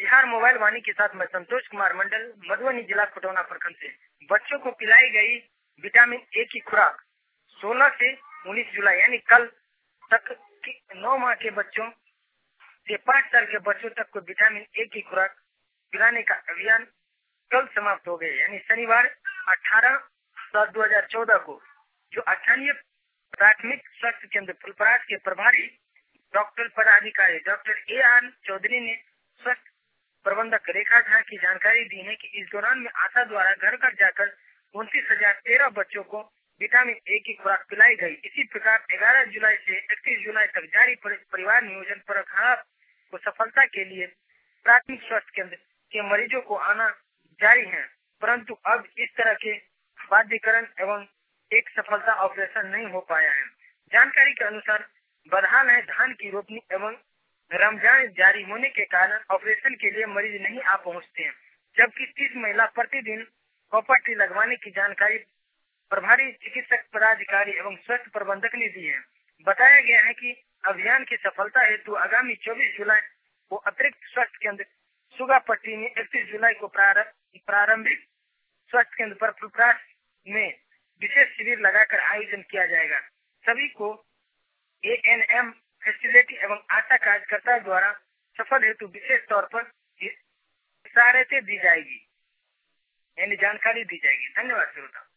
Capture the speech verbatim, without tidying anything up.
Bihar mobile वाणी के साथ मैं संतोष कुमार मंडल, मधुबनी जिला खटौना प्रखंड से। बच्चों को पिलाई गई विटामिन ए की खुराक सोलह से उन्नीस जुलाई यानी कल तक नौ माह के बच्चों से पाँच साल के बच्चों तक को विटामिन ए की खुराक पिलाने का अभियान कल समाप्त हो गए, यानी शनिवार अठारह सात दो हजार चौदह को। जो स्थानीय प्राथमिक स्वास्थ्य केंद्र फुलपरास के प्रभारी डॉक्टर पदाधिकारी डॉक्टर ए आर चौधरी ने स्वास्थ्य प्रबंधक रेखा झा की जानकारी दी है कि इस दौरान में आशा द्वारा घर घर जाकर उनतीस हजार तेरह बच्चों को विटामिन ए की खुराक पिलाई गई। इसी प्रकार ग्यारह जुलाई से इकतीस जुलाई तक जारी परिवार नियोजन प्रक्रिया को सफलता के लिए प्राथमिक स्वास्थ्य केंद्र के मरीजों को आना जारी है, परंतु अब इस तरह के बाध्यकरण एवं एक सफलता ऑपरेशन नहीं हो पाया है। जानकारी के अनुसार बदहाल है धान की रोपनी एवं रमजान जारी होने के कारण ऑपरेशन के लिए मरीज नहीं आ पहुंचते हैं, जबकि तीस महिला प्रतिदिन कॉपर टी लगवाने की जानकारी प्रभारी चिकित्सक पदाधिकारी एवं स्वास्थ्य प्रबंधक ने दी है। बताया गया है कि अभियान की सफलता हेतु आगामी चौबीस जुलाई को अतिरिक्त स्वास्थ्य केंद्र सुगापट्टी में इकतीस जुलाई को प्रारंभिक स्वास्थ्य केंद्र पर फुलपरास में विशेष शिविर लगाकर आयोजन किया जाएगा। सभी को ए एन एम फैसिलिटी एवं आशा कार्यकर्ता द्वारा सफल हेतु विशेष तौर पर सहायता दी जाएगी, यानी जानकारी दी जाएगी। धन्यवाद श्रोता।